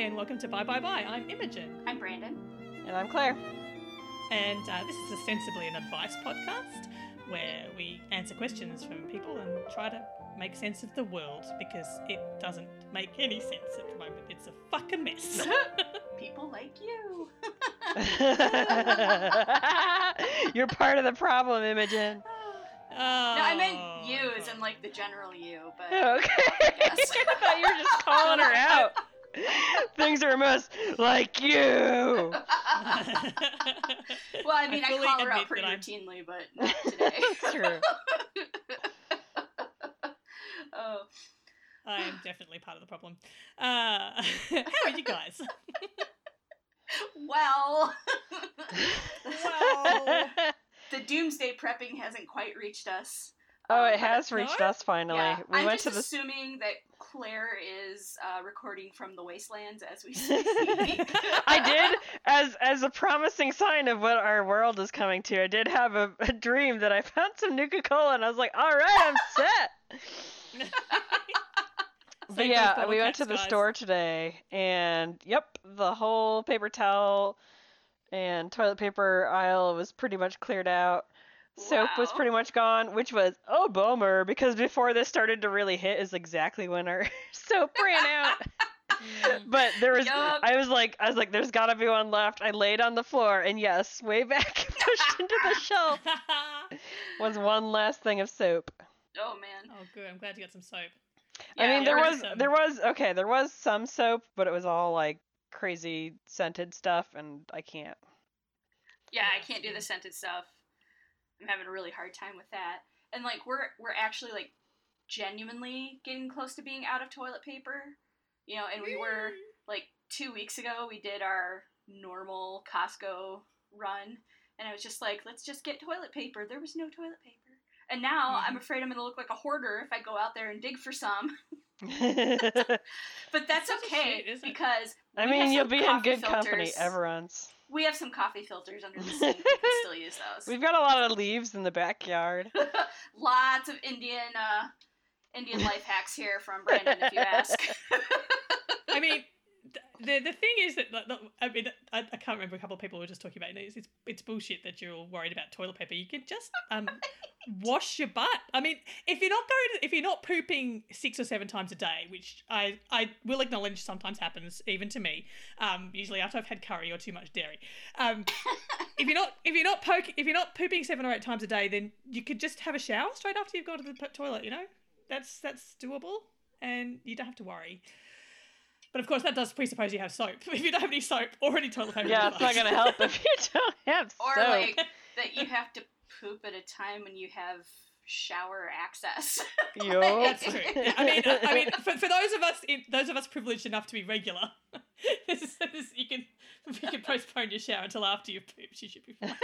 and welcome to Bye Bye Bye. I'm Imogen. I'm Brandon. And I'm Claire. And this is ostensibly an advice podcast where we answer questions from people and try to make sense of the world because it doesn't make any sense at the moment. It's a fucking mess. People like you. You're part of the problem, Imogen. Oh. No, I meant you as in like the general you, but Okay. I thought you were just calling her out. Things are a mess like you. Well, I mean, I fully call her out admit pretty that I'm- routinely, but not today. True. Oh, I am definitely part of the problem. How are you guys? well, Well, the doomsday prepping hasn't quite reached us. Oh, it But- has reached us finally. Yeah, We I'm went just to the assuming that Claire is recording from the wastelands as we speak. I did, as a promising sign of what our world is coming to, I did have a dream that I found some Nuka-Cola, and I was like, alright, I'm set! But Save those yeah, bottle we went caps, to the guys. store today, and yep, the whole paper towel and toilet paper aisle was pretty much cleared out. Soap was Wow. pretty much gone, which was a bummer, because before this started to really hit is exactly when our soap ran out. But there was, Yup. I was like, there's gotta be one left. I laid on the floor, and yes, way back pushed into the shelf was one last thing of soap. Oh man. Oh, good. I'm glad you got some soap. I mean, there already was some soap, but it was all like crazy scented stuff, and I can't. Yeah, I Yeah, can't do the same. scented stuff. I'm having a really hard time with that. And like we're actually like genuinely getting close to being out of toilet paper. You know, and we were like 2 weeks ago we did our normal Costco run and I was just like, let's just get toilet paper. There was no toilet paper. And now I'm afraid I'm going to look like a hoarder if I go out there and dig for some. But that's Such a okay shit, isn't it? because I we mean, have you'll some be in coffee good company, filters. everyone's. We have some coffee filters under the sink. We can still use those. We've got a lot of leaves in the backyard. Lots of Indian life hacks here from Brandon, if you ask. I mean, the thing is that I mean I can't remember, a couple of people were just talking about it. It's bullshit that you're all worried about toilet paper. You can just wash your butt. I mean, if you're not pooping 6 or 7 times a day, which I will acknowledge sometimes happens even to me, usually after I've had curry or too much dairy. If you're not pooping 7 or 8 times a day, then you could just have a shower straight after you've gone to the toilet. You know, that's doable, and you don't have to worry. But of course, that does presuppose you have soap. If you don't have any soap or any toilet paper, Yeah, it's not gonna help if you don't have Or soap. like that you have to poop at a time when you have shower access. Yup. That's true. Yeah, I mean, for those of us privileged enough to be regular, you can postpone your shower until after you've pooped. You should be fine.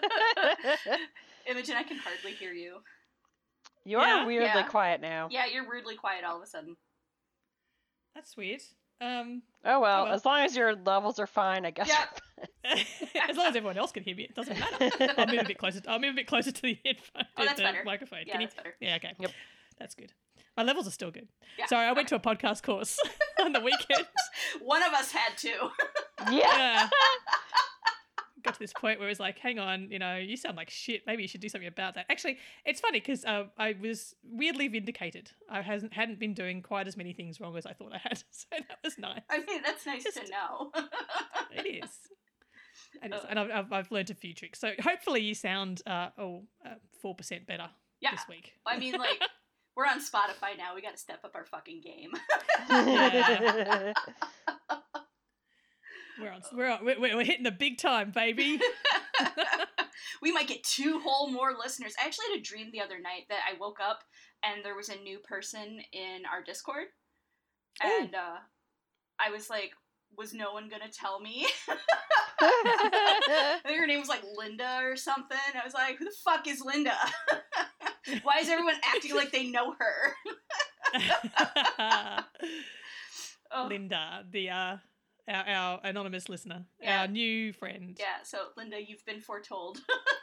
Imogen, I can hardly hear you. You are Yeah? weirdly Yeah. quiet now. Yeah, you're rudely quiet all of a sudden. That's weird. Oh Oh well, well. as long as your levels are fine, I guess. Yeah. As long as everyone else can hear me, it doesn't matter. I'll move a bit closer. To the headphone. Oh, that's the better. microphone. Yeah, Can you? that's better. Yeah, okay. Yep. That's good. My levels are still good. Yeah. Sorry, I went to a podcast course on the weekend. One of us had to. Yeah. Yeah. Got to this point where it was like, hang on, you sound like shit. Maybe you should do something about that. Actually, it's funny because I was weirdly vindicated. I hadn't been doing quite as many things wrong as I thought I had. So that was nice. I mean, that's nice to know. It is. And I've learned a few tricks. So hopefully you sound 4% better Yeah. this week. I mean, like, we're on Spotify now. We got to step up our fucking game. Yeah. We're hitting the big time, baby. We might get 2 whole more listeners. I actually had a dream the other night that I woke up and there was a new person in our Discord. And I was like, was no one gonna tell me? I think her name was like Linda or something. I was like, who the fuck is Linda? Why is everyone acting like they know her? Oh. Linda, our anonymous listener, Yeah. our new friend. Yeah, so Linda, you've been foretold.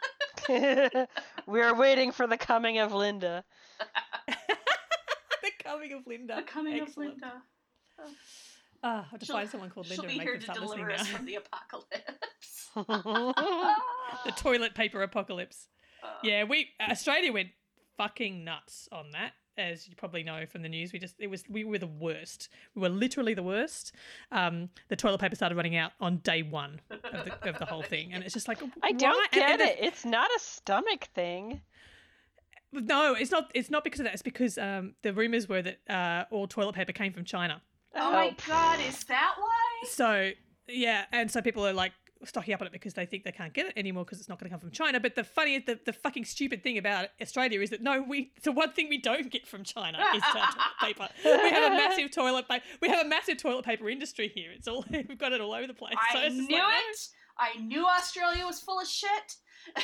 We are waiting for the coming of Linda. The coming of Linda. The coming Excellent. of Linda. I have to find someone called She'll Linda be and here make to them start deliver listening us now. from the apocalypse. The toilet paper apocalypse. Uh, Yeah, Australia went fucking nuts on that, as you probably know from the news. We were the worst. We were literally the worst. The toilet paper started running out on day one of the whole thing, and it's just like I why? don't get And it. It's not a stomach thing. No, it's not. It's not because of that. It's because the rumors were that all toilet paper came from China. oh my god, is that why? So yeah, and so people are like stocking up on it because they think they can't get it anymore because it's not going to come from China. But the fucking stupid thing about Australia is that the one thing we don't get from China is toilet paper. We have a massive toilet paper industry here. It's all we've got it all over the place. So I it's just knew like, it. I knew Australia was full of shit.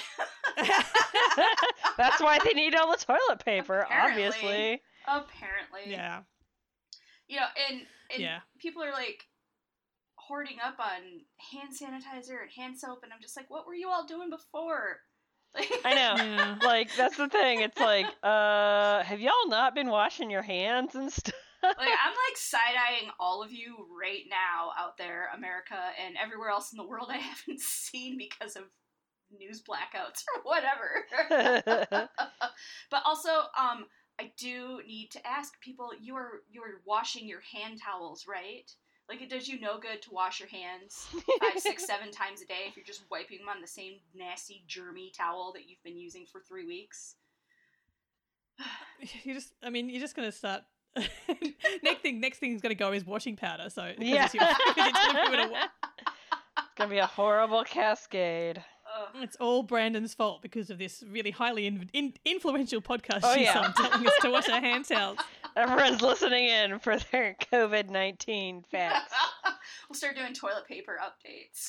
That's why they need all the toilet paper, Apparently. obviously. Apparently. Yeah, You know, and yeah. people are like hoarding up on hand sanitizer and hand soap, and I'm just like, what were you all doing before? Like, I know. Yeah. Like, that's the thing. It's like, have y'all not been washing your hands and stuff? like I'm like side-eyeing all of you right now out there, America, and everywhere else in the world I haven't seen because of news blackouts or whatever. But also, I do need to ask people, you're washing your hand towels, right? Like, it does you no good to wash your hands 5, 6, 7 times a day if you're just wiping them on the same nasty, germy towel that you've been using for 3 weeks. You're just gonna start. next thing's gonna go is washing powder. So because Yeah. it's you're telling people to It's gonna be a horrible cascade. It's all Brandon's fault because of this really highly influential podcast Oh, she's yeah. on telling us to wash our hand towels. Everyone's listening in for their COVID-19 facts. We'll start doing toilet paper updates.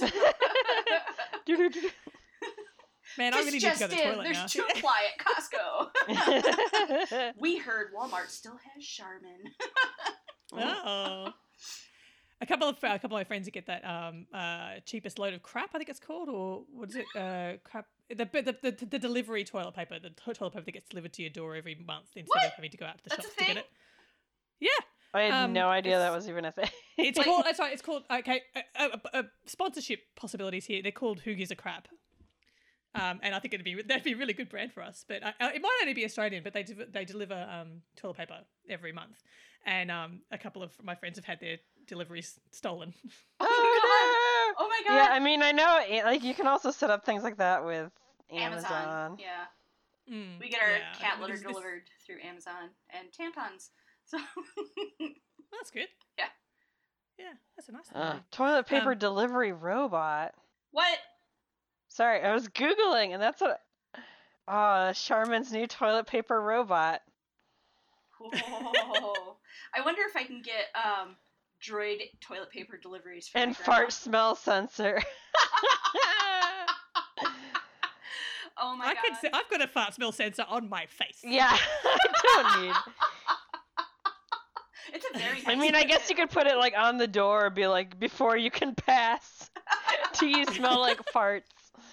Man, I This really need to go just to the in, toilet there's now. 2-ply at Costco. We heard Walmart still has Charmin. Oh. A couple of my friends that get that cheapest load of crap, I think it's called, or what is it? Crap. The delivery toilet paper, the toilet paper that gets delivered to your door every month instead What? of having to go out to the That's shops a to get thing? it. Yeah, I had no idea it's- that was even a thing. it's called. That's right. It's called. Okay, sponsorship possibilities here. They're called Who Gives a Crap. And I think that'd be a really good brand for us. But it might only be Australian, but they deliver toilet paper every month, and a couple of my friends have had their deliveries stolen. Oh my god. Yeah, I mean, I know, like, you can also set up things like that with Amazon. Amazon. Yeah. Mm, We get our yeah, cat litter this- delivered through Amazon and tampons. So That's good. Yeah. Yeah, that's a nice one. Toilet paper delivery robot. what? Sorry, I was Googling, and that's what... Charmin's new toilet paper robot. Whoa. I wonder if I can get droid toilet paper deliveries for And my grandma. fart smell sensor. Oh my I god. could say I've got a fart smell sensor on my face. Yeah, I don't need... It's a very I nice mean, I guess you widget. could put it, like, on the door and be like, before you can pass, do you smell like farts?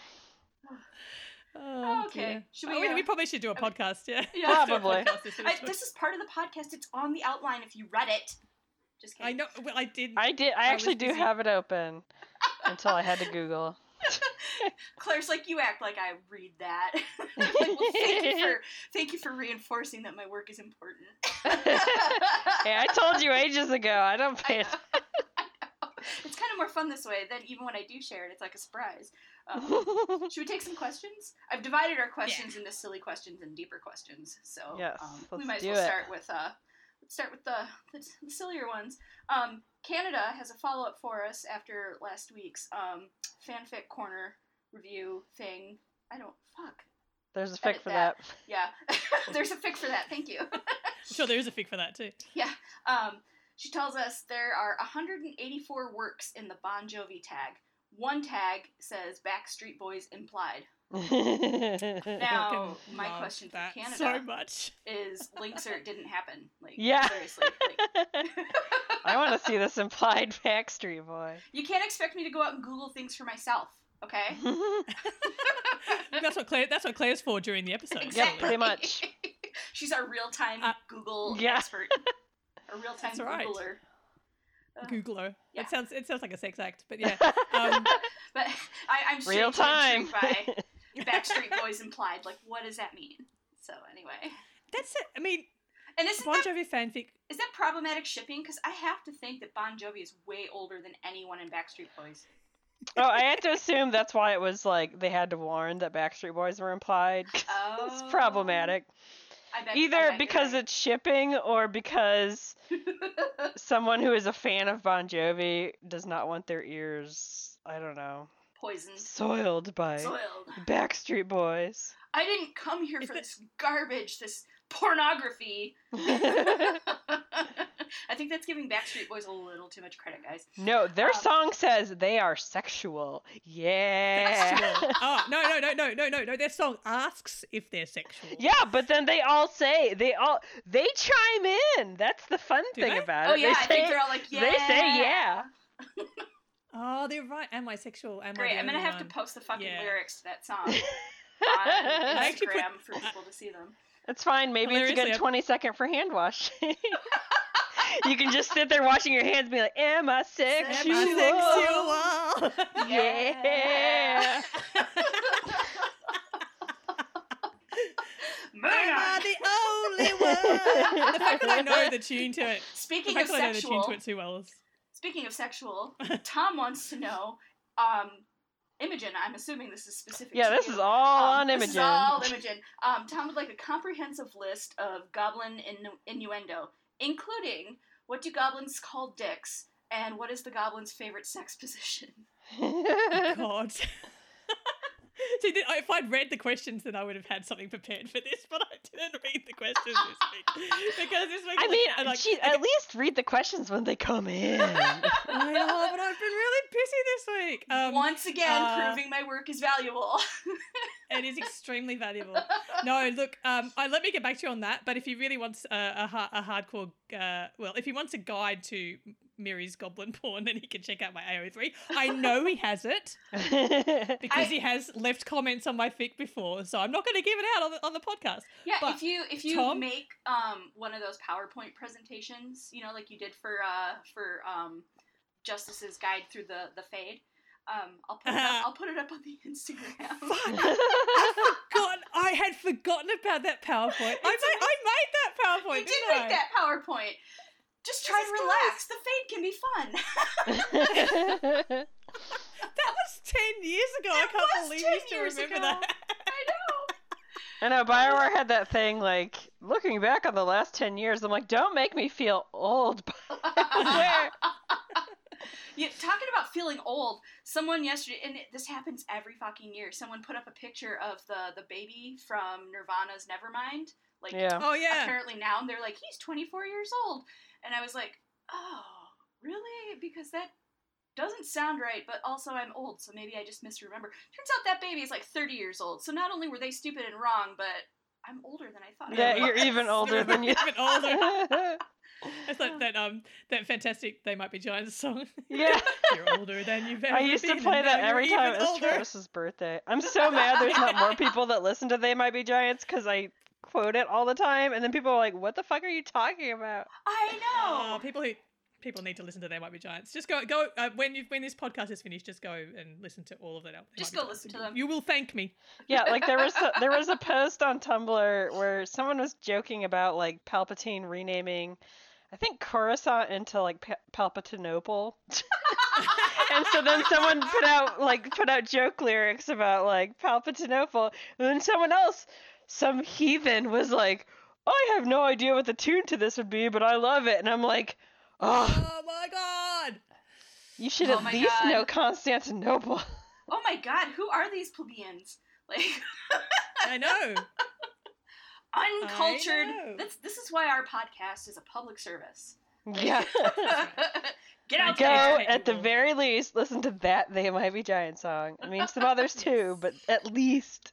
Oh, Okay. dear. Should Oh, we, we probably should do a podcast. Yeah. Yeah. Do a Probably. podcast instead of this is part of the podcast. It's on the outline if you read it. Just kidding. I know. Well, I did. I was actually do busy. have it open until I had to Google. Claire's like, you act like I read that. Like, well, thank you for reinforcing that my work is important. Hey, I told you ages ago. I don't pay I know. It's kind of more fun this way. Then even when I do share it, it's like a surprise. Should we take some questions? I've divided our questions into silly questions and deeper questions. So Yes, we let's might as do well it. start with the sillier ones. Canada has a follow-up for us after last week's fanfic corner review thing. There's a fic Edit for that. that. Yeah, there's a fic for that. Thank you. I'm sure there is a fic for that too. Yeah. She tells us there are 184 works in the Bon Jovi tag. One tag says Backstreet Boys implied. Now, Fucking my love question for that Canada so much. is Linkser didn't happen. Like, Yeah. seriously. Like, I want to see this implied Backstreet Boy. you can't expect me to go out and Google things for myself, okay? That's what Claire's for during the episode. Exactly. pretty much. She's our real-time Uh, Google yeah. expert. A real-time That's right. Googler. Googler. Yeah. It sounds like a sex act, but yeah. But I'm Real time. intrigued by Backstreet Boys implied. Like, what does that mean? So anyway, That's it. I mean, and isn't Bon that Jovi fanfic. is that problematic shipping? Because I have to think that Bon Jovi is way older than anyone in Backstreet Boys. Oh, I had to assume that's why it was like they had to warn that Backstreet Boys were implied. Oh, It's problematic. I bet, Either because it's shipping or because someone who is a fan of Bon Jovi does not want their ears, I don't know, poisoned, soiled by soiled. Backstreet Boys. I didn't come here Is for that- this garbage, this pornography. I think that's giving Backstreet Boys a little too much credit, guys. No, their song says they are sexual. Yeah. Sexual. Oh, no. Their song asks if they're sexual. Yeah, but then they all say they chime in. That's the fun Do thing they? about Oh it. yeah, They I think say- they're all like, yeah. They say yeah. Oh, they're right. Am I sexual? Am Great, I the I'm gonna only have to one? post the fucking Yeah. lyrics to that song on I actually put- Instagram for people to see them. It's fine. Maybe it's a Hilariously, good 20-second for hand wash. You can just sit there washing your hands and be like, am I Am sexual? I sexual? Yeah. Moving Am on. I the only one? The fact that I know the tune to it. The Speaking fact of that I know the tune sexual, to it too well is. speaking of sexual, Tom wants to know, Imogen, I'm assuming this is specific Yeah, to this you. is all on This Imogen. is all Imogen. Tom would like a comprehensive list of goblin innuendo, including what do goblins call dicks, and what is the goblin's favorite sex position? God. See, if I'd read the questions, then I would have had something prepared for this, but I didn't read the questions this week. Because this week, I mean, at least read the questions when they come in. I know, but I've been really busy this week. Once again, proving my work is valuable. It is extremely valuable. No, look, let me get back to you on that. But if he really wants a hardcore, if he wants a guide to Miri's goblin porn, then he can check out my AO3. I know he has it because he has left comments on my fic before, so I'm not going to give it out on the podcast. Yeah, But, if you Tom? make one of those PowerPoint presentations, you know, like you did for Justice's Guide through the Fade, I'll put it up on the Instagram. God, I had forgotten about that PowerPoint. I made that PowerPoint. You did didn't I? make that PowerPoint. Just try to relax. The Fade can be fun. That was 10 years ago. I It can't was believe 10 you still years remember ago. that. I know. I know, BioWare had that thing, like, looking back on the last 10 years, I'm like, don't make me feel old. BioWare. Yeah, talking about feeling old, someone yesterday, and this happens every fucking year, someone put up a picture of the baby from Nirvana's Nevermind. Like, Yeah. Oh, yeah. apparently now, and they're like, he's 24 years old. And I was like, oh, really? Because that doesn't sound right, but also I'm old, so maybe I just misremember. Turns out that baby is like 30 years old, so not only were they stupid and wrong, but I'm older than I thought Yeah, I was. you're even older than you. Even older. It's like that fantastic They Might Be Giants song. Yeah. You're older than you've ever I used to been, play and that now every you're time even it's older. Travis's birthday. I'm so mad there's not more people that listen to They Might Be Giants because I quote it all the time, and then people are like, what the fuck are you talking about? I know. Oh, people need to listen to They Might Be Giants. Just go when this podcast is finished. Just go and listen to all of that. Just go listen to them. You will thank me. Yeah, like there was a post on Tumblr where someone was joking about like Palpatine renaming, I think, Coruscant into like Palpatinople. And so then someone put out joke lyrics about like Palpatinople, and then someone else, some heathen, was like, I have no idea what the tune to this would be, but I love it. And I'm like, oh, Oh my god! you should Oh at my least God. know Constantinople. Oh my god, who are these plebeians? Like, I know. uncultured. I know. This is why our podcast is a public service. Yeah. Get out Go, there. at the very least, listen to that They Might Be Giant song. I mean, some others too, but at least.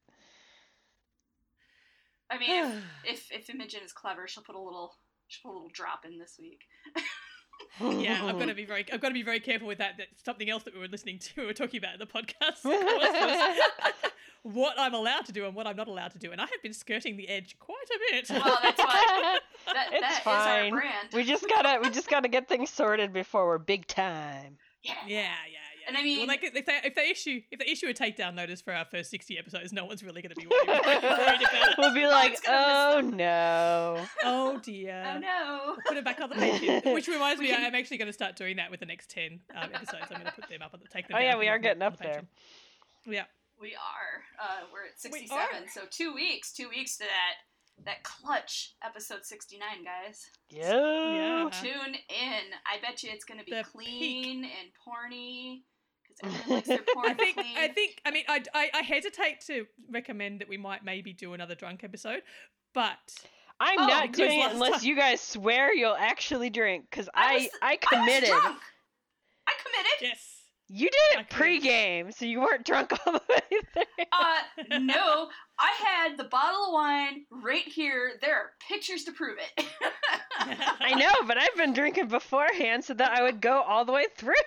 I mean, if Imogen is clever, she'll put a little drop in this week. Yeah, I've got to be very careful with that. That's something else that we were listening to. We were talking about in the podcast. what I'm allowed to do and what I'm not allowed to do, and I have been skirting the edge quite a bit. Well, that's why that It's is fine. our brand. We just gotta get things sorted before we're big time. Yeah. And I mean, well, like if they issue a takedown notice for our first 60 episodes, no one's really going to be worried about it. We'll be like, oh no. Oh dear. oh no. We'll put it back on the Patreon. Which reminds me, I'm actually going to start doing that with the next 10 episodes. I'm going to put them up on take them Oh down yeah, from we are the- getting on up the there. Patreon. Yeah. We are. We're at We 67, are. so 2 weeks. 2 weeks to that clutch episode 69, guys. Yeah. Tune in. I bet you it's gonna be The clean and porny because everyone likes their porn clean. I mean, I hesitate to recommend that we might maybe do another drunk episode, but I'm Oh, not because doing it last unless time- you guys swear you'll actually drink, because I I committed. was drunk. I committed. yes. You did I it could- pre-game, so you weren't drunk all the way there. No, I had the bottle of wine right here. There are pictures to prove it. I know, but I've been drinking beforehand so that I would go all the way through.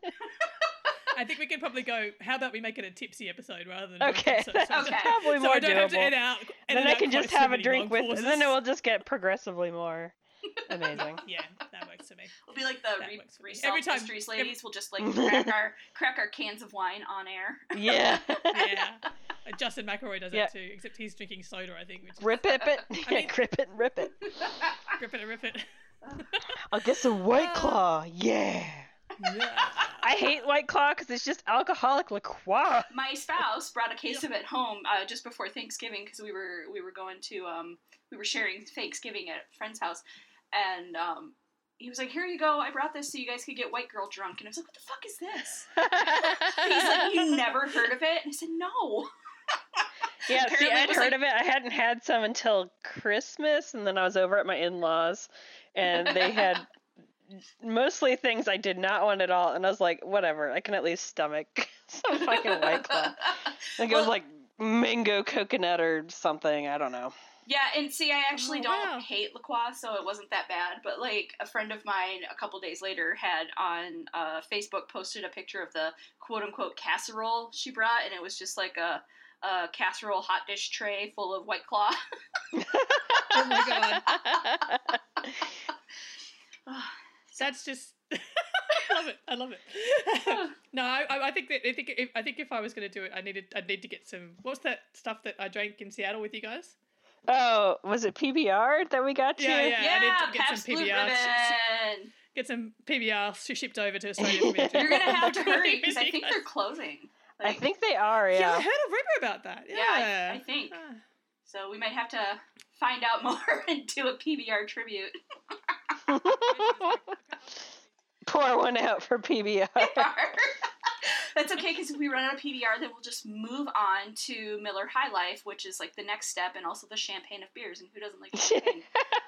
I think we could probably go. How about we make it a tipsy episode rather than drunk Okay, episode? that's Okay. probably So more I don't have to doable. edit out. Then I can just have a drink with, pauses. and then it will just get progressively more amazing. Yeah, that works for me. We'll be like the That works for me. Resell Every time- Mysteries ladies. We'll just like crack our cans of wine on air. Yeah. Yeah. Justin McElroy does Yeah. that too, except he's drinking soda, I think. Which is Rip it, I mean- grip it, and rip it. rip it and rip it. I'll get some White Claw. Yeah. Yeah. I hate White Claw because it's just alcoholic liqueur. My spouse brought a case of it home just before Thanksgiving because we were going to we were sharing Thanksgiving at a friend's house, and he was like, "Here you go, I brought this so you guys could get white girl drunk." And I was like, "What the fuck is this?" He's like, "You never heard of it?" And I said, "No." Yeah, see, Apparently it I'd was heard like- of it. I hadn't had some until Christmas, and then I was over at my in-laws, and they had mostly things I did not want at all, and I was like, whatever, I can at least stomach some fucking White Claw. Like, it was Well- like mango coconut or something, I don't know. Yeah, and see, I actually Oh, don't wow. hate LaCroix, so it wasn't that bad. But, like, a friend of mine a couple days later had on Facebook posted a picture of the quote-unquote casserole she brought, and it was just like a casserole hot dish tray full of White Claw. Oh my god. That's just. I love it. No, I think if I was going to do it, I'd need to get some. What's that stuff that I drank in Seattle with you guys? Oh, was it PBR that we got you? Yeah. I need to get Pabst some Blue PBR. Ribbon. Get some PBR shipped over to Australia for me. You're gonna have to hurry because I With you think guys. they're closing. I Like, think they are, Yeah, I yeah. heard a rumor about that. Yeah, Yeah, I think. Ah. so. We might have to find out more and do a PBR tribute. Pour one out for PBR. That's okay because if we run out of PBR, then we'll just move on to Miller High Life, which is like the next step, and also the champagne of beers. And who doesn't like champagne?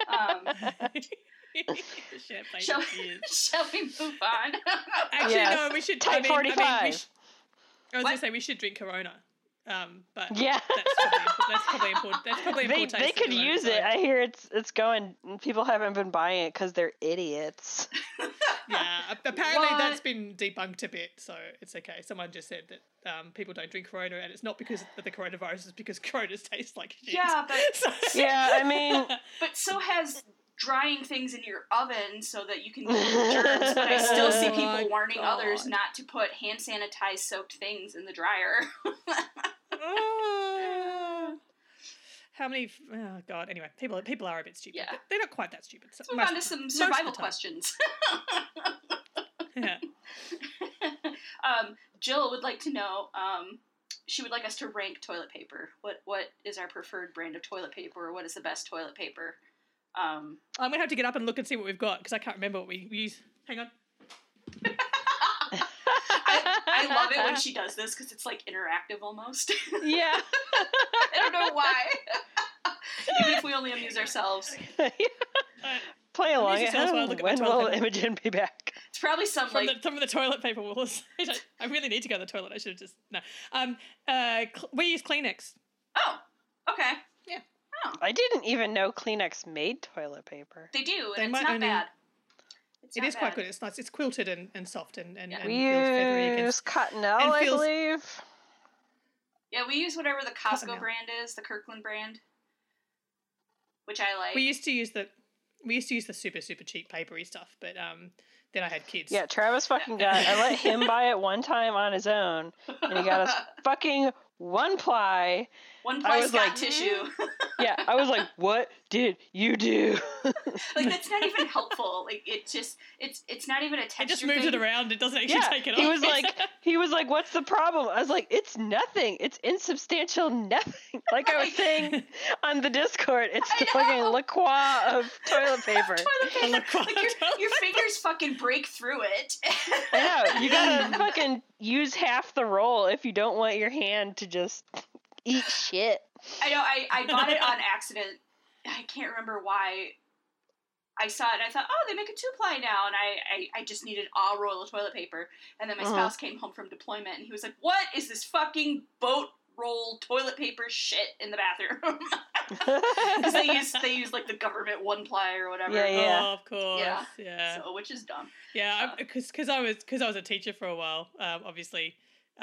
The champagne Shall, is. shall we move on? Actually, Yes. no, we should. Type 45. I was What? going to say we should drink Corona. But Yeah. that's probably important. That's probably They important. taste could at the moment, use so- it. I hear it's going. People haven't been buying it because they're idiots. Yeah, apparently What? that's been debunked a bit, so it's okay. Someone just said that people don't drink Corona, and it's not because of the coronavirus; it's because Coronas taste like shit. Yeah, but So- Yeah, I mean, but so has drying things in your oven so that you can kill germs. But I still see Oh people my warning others God. not to put hand sanitized soaked things in the dryer. Ah. How many? Oh God. Anyway, people are a bit stupid. Yeah. But they're not quite that stupid. So Let's move most on to of the some time. Most of the survival time. questions. Yeah. Jill would like to know. She would like us to rank toilet paper. What is our preferred brand of toilet paper, or what is the best toilet paper? I'm gonna have to get up and look and see what we've got because I can't remember what we use. Hang on. I love it when she does this because it's like interactive almost. yeah. I don't know why. Even if we only amuse ourselves. Play along Amuse at yourselves while I home. look at my When toilet will paper. Imogen be back? It's probably some From like the toilet paper walls. I really need to go to the toilet. I should have just no. We use Kleenex. oh, okay. Yeah. Oh, I didn't even know Kleenex made toilet paper. they do, They and might it's not only- bad. It's It not is quite bad. good. It's nice. It's quilted and soft and Yeah. and We feels feathery use against. Cottonelle, and I feels- believe. Yeah, we use whatever the Costco Cottonmouth. brand is, the Kirkland brand, which I like. We used to use the super super cheap papery stuff, but then I had kids. Yeah, Travis fucking got. I let him buy it one time on his own, and he got us fucking one ply. One I ply was Scott like, tissue. Yeah, I was like, "What did you do?" Like, that's not even helpful. Like, it's not even a texture It just moves thing. it around. It doesn't actually Yeah, take it he off. was like, "What's the problem?" I was like, "It's nothing. It's insubstantial nothing." Like I was saying on the Discord, it's the fucking La Croix of toilet paper. Toilet paper. La Croix Like, toilet your fingers fucking break through it. I know, you gotta fucking use half the roll if you don't want your hand to just eat shit. I know, I bought it on accident. I can't remember why. I saw it and I thought, oh, they make a 2-ply now, and I just needed a roll of toilet paper. And then my spouse came home from deployment and he was like, what is this fucking boat roll toilet paper shit in the bathroom? Because they use like the government 1-ply or whatever. Yeah. Oh, of course. Yeah. So, which is dumb. Yeah, because I was a teacher for a while. Obviously,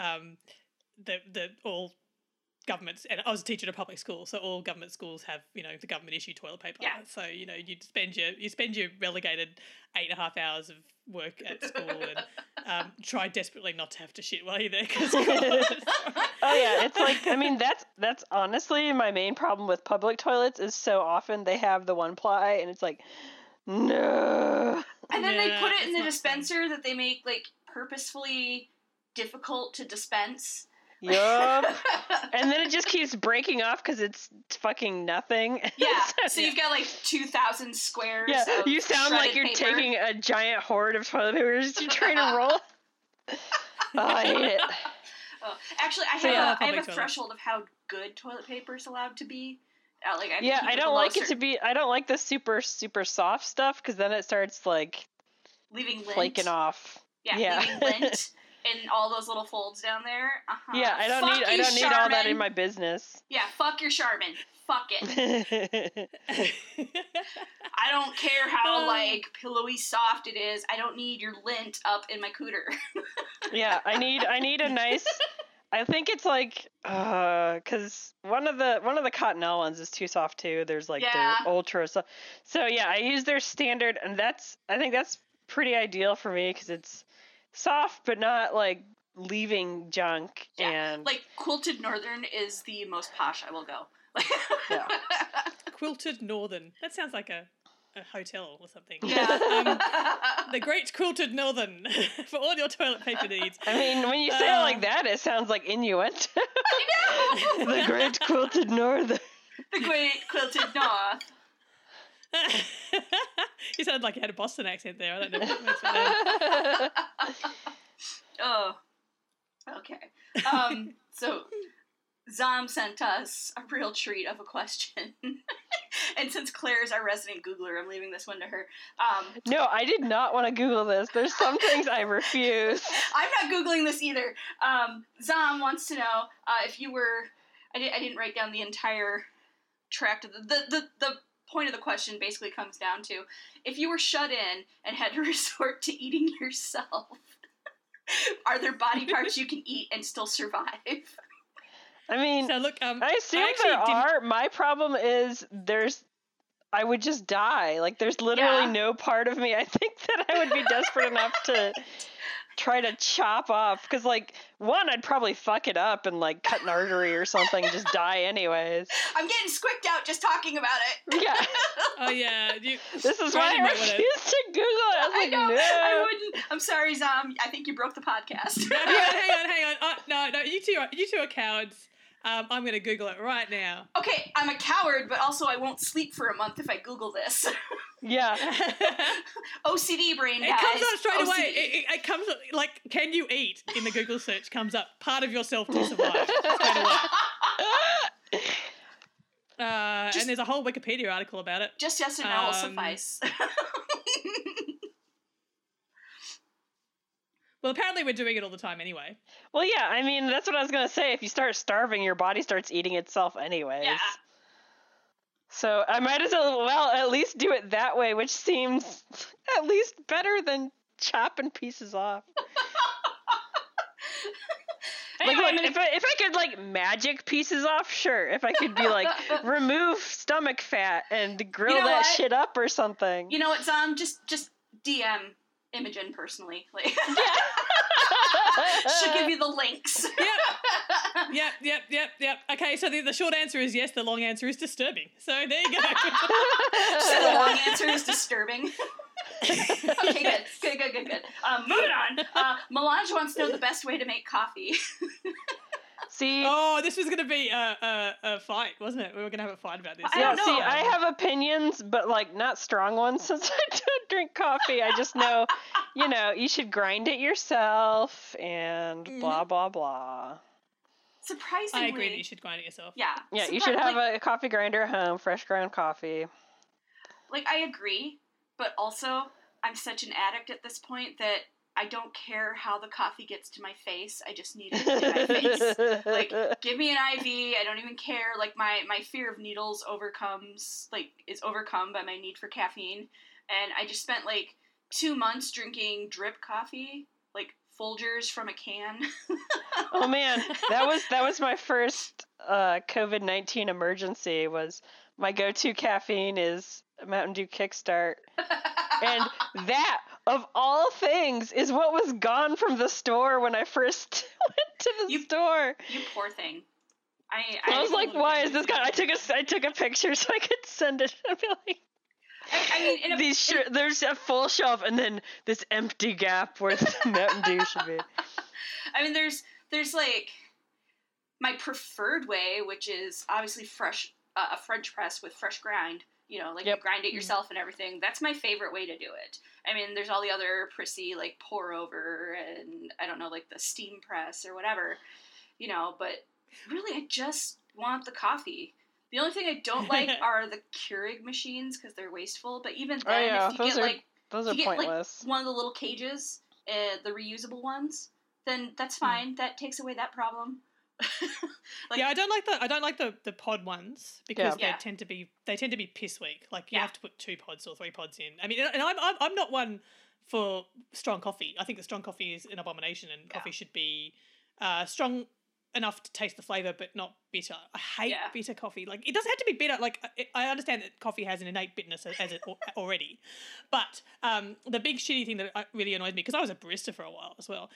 the all governments, and I was a teacher at a public school, so all government schools have the government issue toilet paper. Yeah. So you spend your relegated 8.5 hours of work at school and try desperately not to have to shit while you're there. Oh yeah, it's like, I mean, that's honestly my main problem with public toilets is so often they have the 1-ply and it's like, no. And then they put it in it's the not dispenser that they make like purposefully difficult to dispense. Yup. And then it just keeps breaking off because it's fucking nothing. Yeah, so you've got like 2,000 squares. Yeah, of you sound like shredded you're paper. taking a giant hoard of toilet paper. You're trying to roll. Oh, I hate it. Oh, actually, I So, have yeah, a public toilets. threshold of how good toilet paper is allowed to be. Like, I have to Yeah, keep I it don't below like it to certain- be. I don't like the super super soft stuff because then it starts like leaving lint. flaking off. Yeah, leaving lint in all those little folds down there. Uh-huh. Yeah, I don't Fuck need. I you, don't need all that Charmin. in my business. Yeah, fuck your Charmin. Fuck it. I don't care how like pillowy soft it is. I don't need your lint up in my cooter. Yeah, I need a nice. I think it's like because one of the Cottonelle ones is too soft too. There's like Yeah. the ultra so yeah, I use their standard, and I think that's pretty ideal for me because it's soft but not like leaving junk. Yeah, And like Quilted Northern is the most posh I will go. Yeah. Quilted Northern. That sounds like a hotel or something. Yeah. The Great Quilted Northern for all your toilet paper needs. I mean, when you say it like that, it sounds like Inuit. I know. The Great Quilted Northern. The Great Quilted North. You sounded like you had a Boston accent there. I don't know what makes it Oh. Okay. So Zom sent us a real treat of a question. And since Claire is our resident Googler, I'm leaving this one to her. No, I did not want to Google this. There's some things I refuse. I'm not Googling this either. Zom wants to know if you were... I didn't write down the entire tract of the point of the question basically comes down to if you were shut in and had to resort to eating yourself, are there body parts you can eat and still survive? I mean, So look, I assume actually there didn't- are. My problem is I would just die. Like, there's literally Yeah. no part of me. I think that I would be desperate enough to try to chop off. Because, like, one, I'd probably fuck it up and, like, cut an artery or something and just die anyways. I'm getting squicked out just talking about it. Yeah. Oh yeah, This is Brandon why I might wanna- refuse to Google it. I was I like, know. no. I wouldn't. I'm sorry, Zom. I think you broke the podcast. No, hang on. Oh, no, you two are cowards. I'm going to Google it right now. Okay, I'm a coward, but also I won't sleep for a month if I Google this. Yeah. OCD brain, It guys. comes up straight away. OCD. It comes up, like, can you eat in the Google search comes up. Part of yourself to survive. Straight away. And there's a whole Wikipedia article about it. Just yes or no will suffice. Well, apparently we're doing it all the time anyway. Well, yeah, I mean, that's what I was going to say. If you start starving, your body starts eating itself anyways. Yeah. So I might as well at least do it that way, which seems at least better than chopping pieces off. I Anyway. If I could like magic pieces off, sure. If I could be like remove stomach fat and grill You know that what? shit up or something. You know what, Zom? Just DM Imogen personally. Like, she'll give you the links. Yep. Okay, so the short answer is yes. The long answer is disturbing. So there you go. So the long answer is disturbing. Okay, good. Moving on. Melange wants to know the best way to make coffee. See, Oh, this was going to be a fight, wasn't it? We were going to have a fight about this. I don't know. see, I have opinions, but like not strong ones since I don't drink coffee. I just know, you should grind it yourself and blah blah blah. Surprisingly, I agree that you should grind it yourself. Yeah. Yeah, you should have a coffee grinder at home, fresh ground coffee. Like, I agree, but also I'm such an addict at this point that I don't care how the coffee gets to my face. I just need it in my face. Like, give me an IV. I don't even care. Like, my fear of needles is overcome by my need for caffeine. And I just spent, 2 months drinking drip coffee, Folgers from a can. Oh man, that was my first COVID-19 emergency. Was my go-to caffeine is Mountain Dew Kickstart, and that of all things is what was gone from the store when I first went to the store. You poor thing. I was like, why is this gone? I took a picture so I could send it. I'd be like, I mean, there's a full shelf and then this empty gap where the Mountain Dew should be. I mean, there's my preferred way, which is obviously fresh, a French press with fresh grind. You grind it yourself and everything. That's my favorite way to do it. I mean, there's all the other prissy, pour over and, I don't know, the steam press or whatever, but really I just want the coffee. The only thing I don't like are the Keurig machines because they're wasteful, but even then, if you those are pointless. One of the little cages, the reusable ones, then that's fine. That takes away that problem. I don't like the pod ones because they tend to be piss weak. You have to put 2 pods or 3 pods in. I mean, and I'm not one for strong coffee. I think that strong coffee is an abomination, and coffee should be strong enough to taste the flavor, but not bitter. I hate bitter coffee. It doesn't have to be bitter. I understand that coffee has an innate bitterness as it already, but the big shitty thing that really annoys me, because I was a barista for a while as well.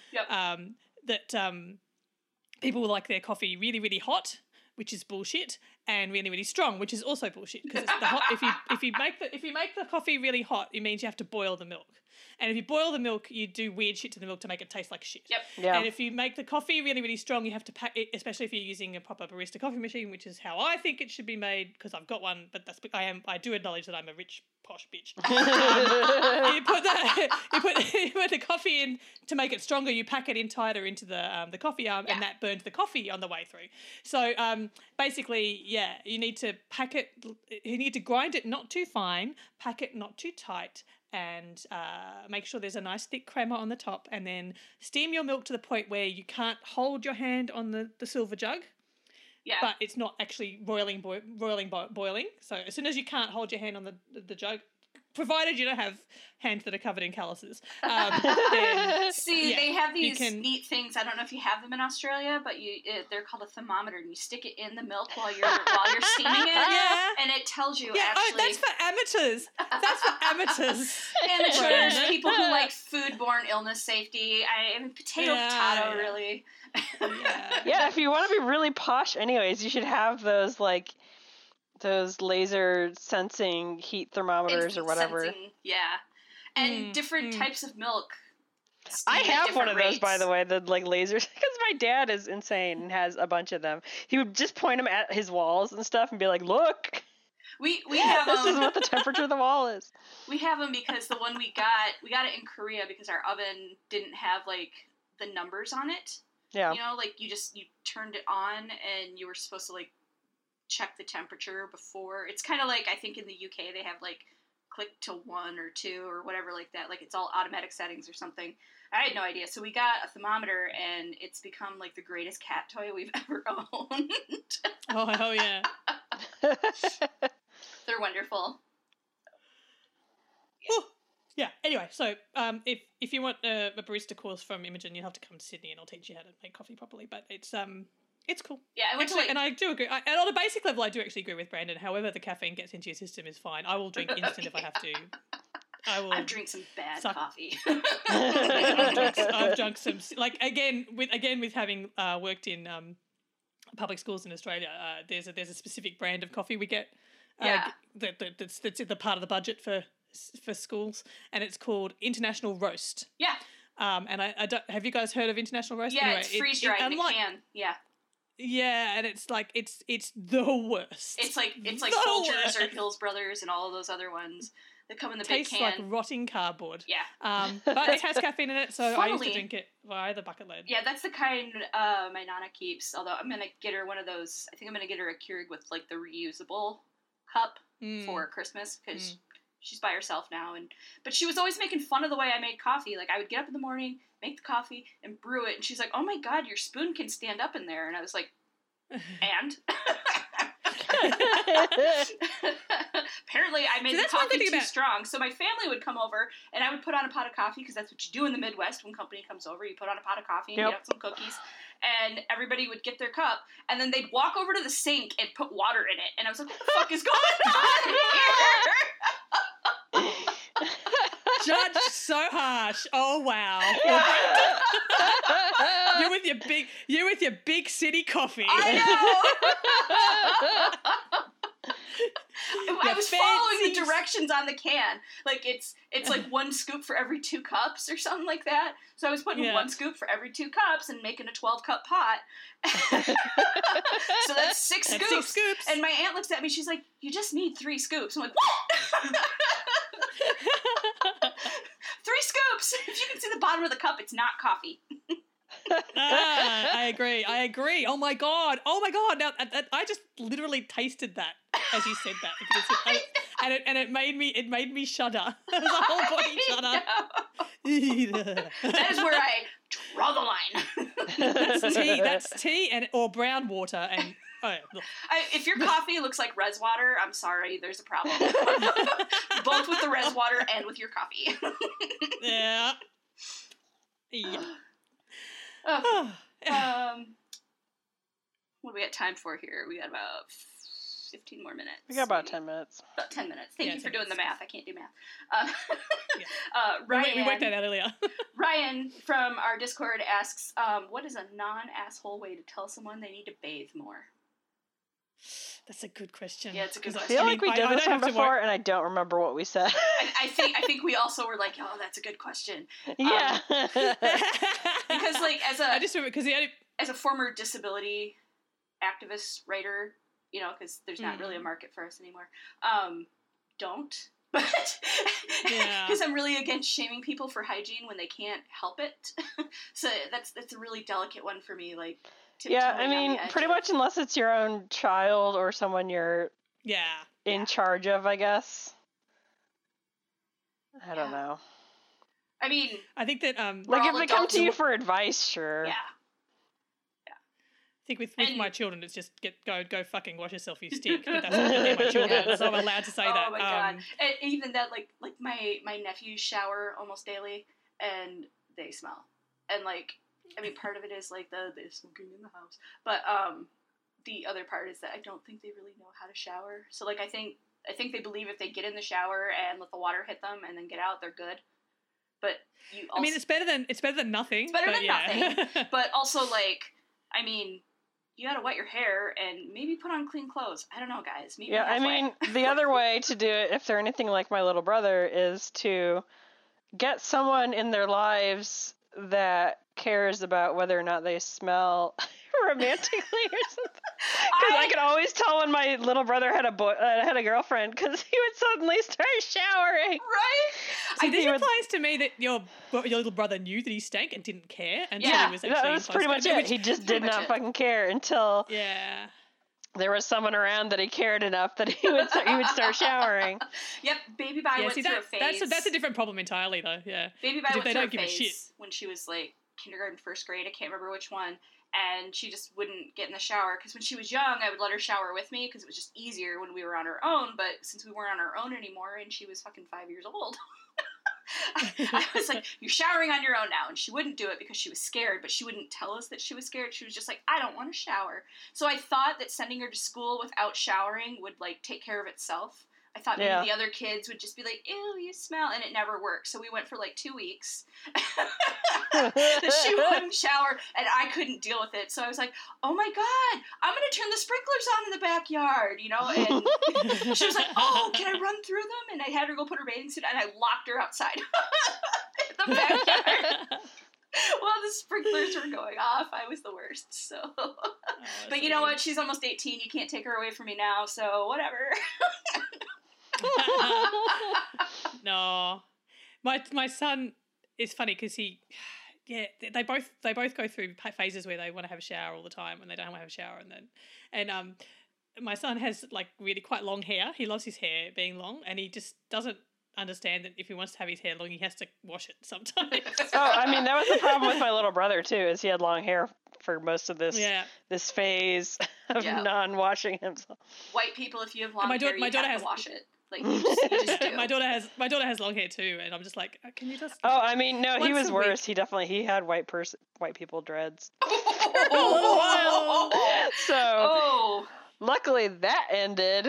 People like their coffee really, really hot, which is bullshit, and really, really strong, which is also bullshit. Because it's the hot. If you make the coffee really hot, it means you have to boil the milk. And if you boil the milk, you do weird shit to the milk to make it taste like shit. Yep. Yeah. And if you make the coffee really, really strong, you have to pack it, especially if you're using a proper barista coffee machine, which is how I think it should be made, because I've got one, but I do acknowledge that I'm a rich, posh bitch. You put the coffee in to make it stronger, you pack it in tighter into the coffee arm, and that burns the coffee on the way through. So basically, you need to you need to grind it not too fine, pack it not too tight, and make sure there's a nice thick crema on the top, and then steam your milk to the point where you can't hold your hand on the silver jug. Yeah. But it's not actually boiling. So as soon as you can't hold your hand on the jug, provided you don't have hands that are covered in calluses. Then, they have these neat things. I don't know if you have them in Australia, but they're called a thermometer, and you stick it in the milk while you're steaming it, and it tells you actually. That's for amateurs. Amateurs, people who like foodborne illness safety. Potato, really. Yeah, if you want to be really posh, anyways, you should have those those laser sensing heat thermometers or whatever. And different types of milk. I have one of those, rates. by the way, the lasers, because my dad is insane and has a bunch of them. He would just point them at his walls and stuff and be like, "Look, we have this is what the temperature of the wall is." We have them because the one we got it in Korea because our oven didn't have the numbers on it. Yeah. You turned it on and you were supposed to check the temperature before. It's kind of I think in the UK they have click to 1 or 2 or whatever like that. It's all automatic settings or something. I had no idea. So we got a thermometer and it's become the greatest cat toy we've ever owned. Oh, hell yeah. They're wonderful. Ooh. Yeah. Anyway, so if you want a barista course from Imogen, you have to come to Sydney, and I'll teach you how to make coffee properly. But it's cool. Yeah, I went to Actually, and I do agree. And on a basic level, I do actually agree with Brandon. However, the caffeine gets into your system is fine. I will drink instant if I have to. I've drank some bad coffee. I've drunk some, like, again with having worked in public schools in Australia. There's a specific brand of coffee we get. That's the part of the budget for schools, and it's called International Roast. Yeah. And I don't, have you guys heard of International Roast? Yeah, anyway, it's freeze dried in a can. Yeah. Yeah, and it's like it's the worst. It's like the Folgers or worst. Hills Brothers and all of those other ones that come in the Tastes big can. like rotting cardboard. Yeah. But it has caffeine in it, so I used to Funnily- drink it via the bucket lid. Yeah, that's the kind my Nana keeps. Although I'm gonna get her one of those. I think I'm gonna get her a Keurig with like the reusable cup for Christmas because she's by herself now. But she was always making fun of the way I made coffee. Like I would get up in the morning, make the coffee, and brew it, and she's like, "Oh my God, your spoon can stand up in there," and I was like, "And." Apparently, I made the coffee too strong. So my family would come over, and I would put on a pot of coffee because that's what you do in the Midwest when company comes over. You put on a pot of coffee and get out some cookies, and everybody would get their cup, and then they'd walk over to the sink and put water in it. And I was like, "What the fuck is going on here?" Judged so harsh. Oh wow. you with your big city coffee. I know. I was following the directions on the can. Like it's like 1 scoop for every 2 cups or something like that. So I was putting 1 scoop for every 2 cups and making a 12-cup pot. So that's 6 scoops. 6 scoops. And my aunt looks at me. She's like, "You just need 3 scoops." I'm like, "What?" 3 scoops. If you can see the bottom of the cup, it's not coffee. I agree. Oh my god. Now I just literally tasted that as you said that, and it made me shudder. The whole body shudder. That is where I draw the line. That's tea or brown water and. If your coffee looks like res water, I'm sorry, there's a problem. Both with the res water and with your coffee. Yeah. What do we got time for here? We got about 15 more minutes. We got about 10 minutes. About 10 minutes. Thank you for doing the math. I can't do math. Ryan, we worked that out earlier. Ryan from our Discord asks, what is a non-asshole way to tell someone they need to bathe more? That's a good question. Yeah, it's a good I question. feel like we did this one before, and I don't remember what we said. I think we also were like, "Oh, that's a good question." Yeah. Because like I just remember because as a former disability activist writer, you know, because there's not really a market for us anymore. Don't. But because I'm really against shaming people for hygiene when they can't help it. So that's a really delicate one for me. Like. Yeah, I mean, pretty much unless it's your own child or someone you're in charge of, I guess. I don't know. I mean, I think that like if they come to you for advice, sure. Yeah. I think with my children, it's just go fucking wash yourself, you stink. But that's not my children, so I'm allowed to say that. Oh my god! And even that, like my nephews shower almost daily, and they smell, and like. I mean, part of it is like the smoking in the house, but the other part is that I don't think they really know how to shower. So like I think they believe if they get in the shower and let the water hit them and then get out, they're good. But you also, I mean, it's better than nothing. It's better than nothing. But also like, I mean, you gotta wet your hair and maybe put on clean clothes. I don't know, guys. Maybe I mean, the other way to do it, if they're anything like my little brother, is to get someone in their lives that cares about whether or not they smell romantically or something. Because I could always tell when my little brother had a girlfriend because he would suddenly start showering. Right? So this implies to me that your little brother knew that he stank and didn't care until he was actually that was pretty much it. He just did not fucking care until there was someone around that he cared enough that he would start showering. Yep, Baby Bye went through a phase. That's a different problem entirely, though. Yeah, Baby Bye went through a phase when she was like kindergarten, first grade. I can't remember which one. And she just wouldn't get in the shower because when she was young, I would let her shower with me because it was just easier when we were on our own. But since we weren't on our own anymore, and she was fucking 5 years old, I was like, you're showering on your own now. And she wouldn't do it because she was scared, but she wouldn't tell us that she was scared. She was just like, I don't want to shower. So I thought that sending her to school without showering would, like, take care of itself. I thought maybe the other kids would just be like, ew, you smell, and it never worked. So we went for like 2 weeks. That she wouldn't shower, and I couldn't deal with it. So I was like, oh my God, I'm going to turn the sprinklers on in the backyard, you know? And she was like, oh, can I run through them? And I had her go put her bathing suit on, and I locked her outside in the backyard. While the sprinklers were going off, I was the worst, so. But you know what? She's almost 18. You can't take her away from me now, so whatever. No, my son is funny because they both go through phases where they want to have a shower all the time and they don't want to have a shower, and my son has like really quite long hair. He loves his hair being long, and he just doesn't understand that if he wants to have his hair long, he has to wash it sometimes. Oh, I mean, that was the problem with my little brother too, is he had long hair for most of this phase of non-washing himself. White people, if you have long hair, you have to wash it. Like, you just do. My daughter has long hair too, and I'm just like, can you just? Oh, I mean, no, he was worse. He had white people dreads. So, luckily that ended.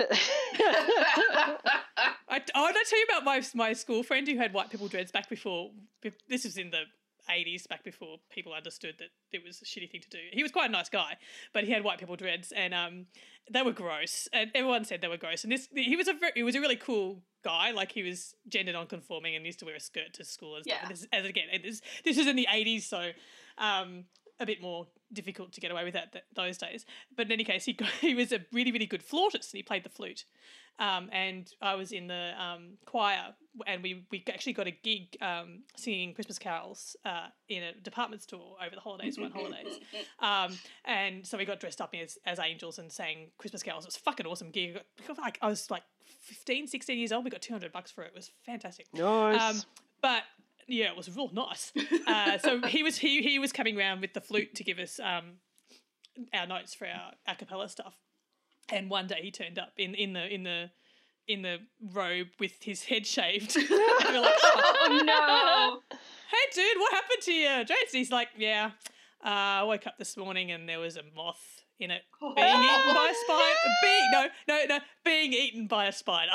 I tell you about my school friend who had white people dreads back before. This was in the 80s, back before people understood that it was a shitty thing to do. He was quite a nice guy, but he had white people dreads, and they were gross, and everyone said they were gross. And he was a really cool guy. Like, he was gender non-conforming and used to wear a skirt to school and stuff. Yeah. And this was in the 80s, so a bit more difficult to get away with that those days. But in any case, he was a really, really good flautist, and he played the flute. And I was in the choir, and we actually got a gig singing Christmas carols in a department store over the holidays, and so we got dressed up as angels and sang Christmas carols. It was a fucking awesome gig. I was like 15, 16 years old. We got $200 for it. It was fantastic. Nice. But yeah, it was real nice. So he was coming around with the flute to give us our notes for our a cappella stuff. And one day he turned up in the robe with his head shaved. And we're like, oh no! Hey dude, what happened to your dress? And he's like, yeah, I woke up this morning and there was a moth in it being eaten by a spider. Being eaten by a spider.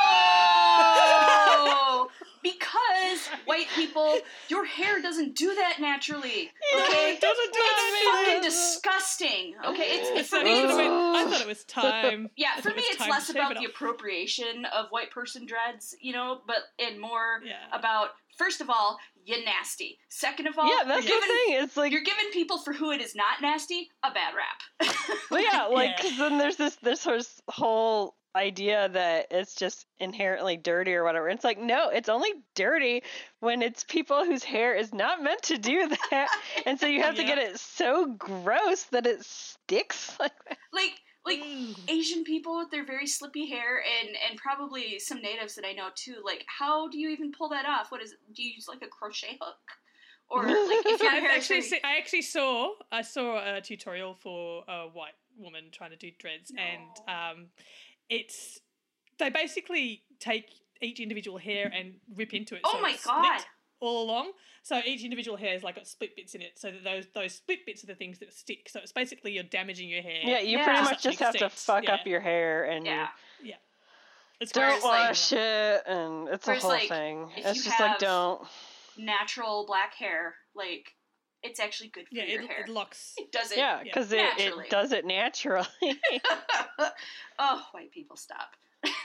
Oh! Because white people, your hair doesn't do that naturally. Okay, it doesn't do it's fucking disgusting. Okay, it's for me. I thought it was time. Yeah, for me, it's less about the appropriation of white person dreads, you know, and more about, first of all, you nasty. Second of all, that's the thing. It's like you're giving people for who it is not nasty a bad rap. Well, yeah, like cause then there's this whole idea that it's just inherently dirty or whatever. It's like, no, it's only dirty when it's people whose hair is not meant to do that, and so you have to get it so gross that it sticks like that. Like Asian people with their very slippy hair, and probably some natives that I know too. Like, how do you even pull that off? What is it? Do you use like a crochet hook? Or like if your hair I actually saw a tutorial for a white woman trying to do dreads, and they basically take each individual hair and rip into it. Oh my God! All along, so each individual hair has like got split bits in it. So that those split bits are the things that stick. So it's basically you're damaging your hair. Yeah, you pretty much just have to fuck up your hair and It's don't wash it, and it's a whole thing. It's just like don't natural black hair, like. It's actually good for your hair. It locks. It does it. Yeah, because it does it naturally. Oh, white people, stop.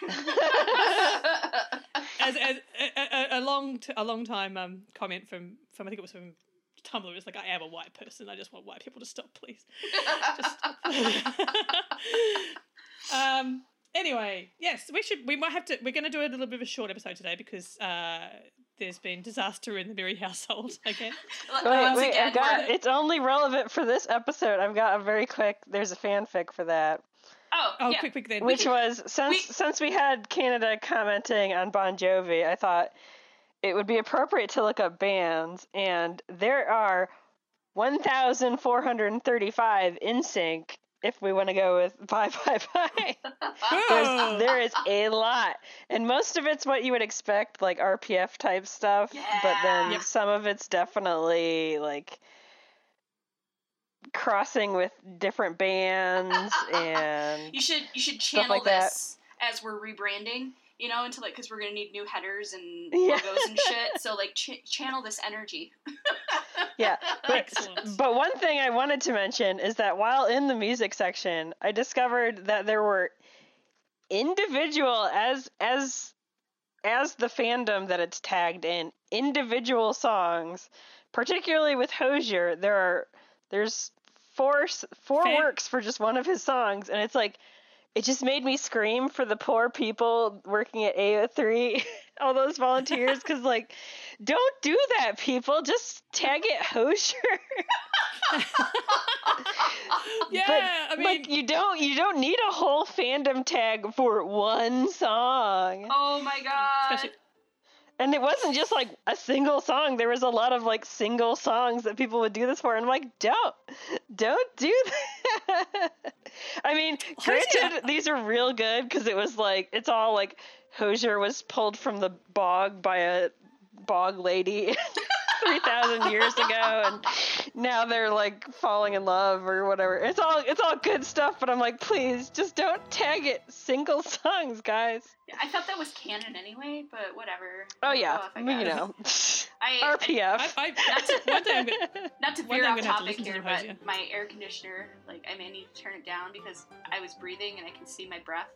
As a long time comment from I think it was from Tumblr. It's like, I am a white person. I just want white people to stop, please. Just stop. Anyway, yes, we're going to do a little bit of a short episode today because there's been disaster in the Miri household again. Wait, it's only relevant for this episode. I've got a very quick, there's a fanfic for that. Oh, yeah. quick then. Which was, since we had Canada commenting on Bon Jovi, I thought it would be appropriate to look up bands, and there are 1,435 NSYNC if we want to go with Bye Bye Bye. Whoa. There is a lot. And most of it's what you would expect, like RPF type stuff. But then Yeah. some of it's definitely like crossing with different bands and You should stuff channel like that. this as we're rebranding, you know, into like, because we're gonna need new headers and Yeah. logos and shit. So like, channel this energy. Yeah, but Excellent. one thing I wanted to mention is that while in the music section, I discovered that there were individual as the fandom that it's tagged in, individual songs, particularly with Hozier. There's four works for just one of his songs, and it's like it just made me scream for the poor people working at AO3, all those volunteers, because like, don't do that, people. Just tag it Hozier. Yeah, But, I mean, like, you don't need a whole fandom tag for one song. Oh my god. especially, And it wasn't just like a single song. There was a lot of like single songs that people would do this for. And I'm like, don't do that. I mean, granted, these are real good because it was like, it's all like Hozier was pulled from the bog by a bog lady 3,000 years ago, and now they're like falling in love or whatever. It's all good stuff, but I'm like, please just don't tag it single songs, guys. I thought that was canon anyway, but whatever. Oh yeah, Go off, I you guess. know, I- RPF. one day I'm gonna, Not to One veer day I'm off gonna have to topic listen to here, the but Hozier. my air conditioner, like, I may need to turn it down because I was breathing and I can see my breath.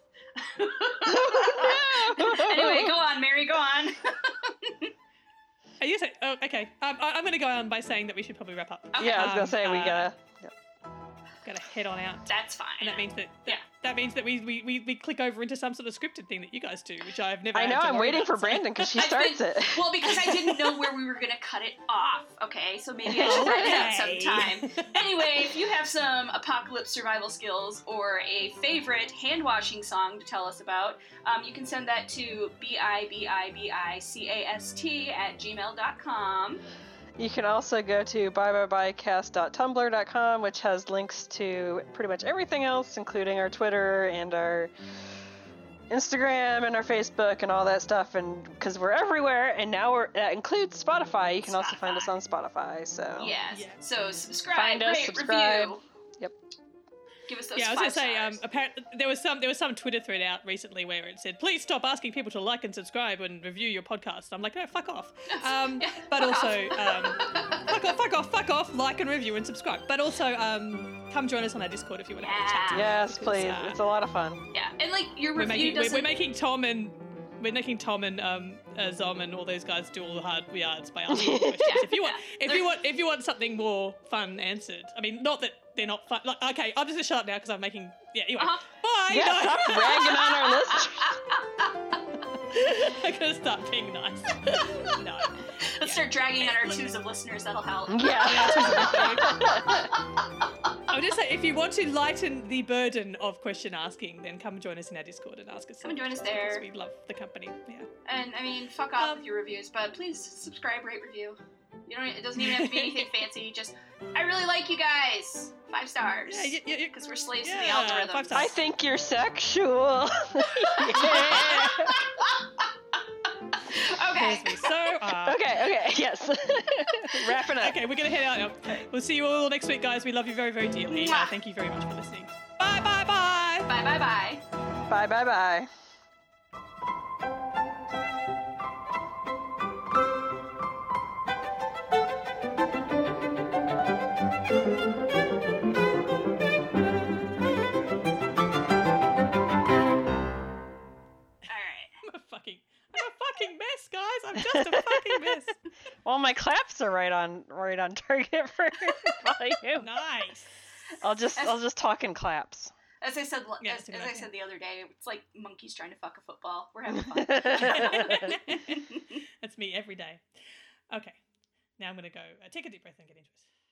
Anyway, go on, Mary, go on. you say, oh, okay. I'm going to go on by saying that we should probably wrap up. Okay. Yeah, I was gonna say we gotta. Gotta head on out. That's fine. And that means that, Yeah. that means that we click over into some sort of scripted thing that you guys do, which I've never. I had know. to I'm worry waiting about, for so- Brandon because she I've starts been- it. Well, because I didn't know where we were going to cut it off, okay? So maybe I should write it out Okay. sometime. Anyway, if you have some apocalypse survival skills or a favorite hand-washing song to tell us about, you can send that to bibbicast@gmail.com. You can also go to byebyebuyecast.tumblr.com, which has links to pretty much everything else, including our Twitter and our Instagram and our Facebook and all that stuff. And because we're everywhere, and now that includes Spotify. You can also find us on Spotify. So Yes. Yeah. So subscribe, Find us, rate, subscribe. review. Yep. Give us those Yeah, I was 5 gonna say, stars. apparently there was some Twitter thread out recently where it said, "Please stop asking people to like and subscribe and review your podcast." I'm like, no, fuck off. Yeah, But fuck also, off. fuck off, like and review and subscribe. But also, come join us on our Discord if you want to have a chat. yes, Because, please. It's a lot of fun. Yeah, and like your We're review making doesn't. we're making Tom and Zom and all those guys do all the hard yards by asking questions. If you want something more fun answered, I mean, not that they're not fun. Like, okay, I'm just gonna shut up now because I'm making. Yeah, anyway, bye. Yeah, No. stop ragging on our list. I'm gonna start being nice. No. Let's start dragging on our twos of listeners. That'll help. Yeah. I would just say, if you want to lighten the burden of question asking, then come join us in our Discord and ask us. Come and join us because there. We love the company. Yeah. And I mean, fuck off with your reviews, but please subscribe, rate, review. You don't. It doesn't even have to be anything fancy. Just, I really like you guys. 5 stars. Yeah, Because we're slaves to the Yeah, algorithm. 5 stars. I think you're sexual. Okay. Makes me so Okay, yes. Wrapping up. Okay, we're gonna head out now. We'll see you all next week, guys. We love you very, very dearly. Mwah. Thank you very much for listening. Bye, bye, bye. Bye, bye, bye. Bye, bye, bye. All right. I'm a fucking mess, guys. I'm just a fucking mess. Well, my claps are right on target for volume. Nice. I'll just talk in claps. As I said, Yeah, as same I idea. said the other day, it's like monkeys trying to fuck a football. We're having fun. That's me every day. Okay. Now I'm gonna go take a deep breath and get into it.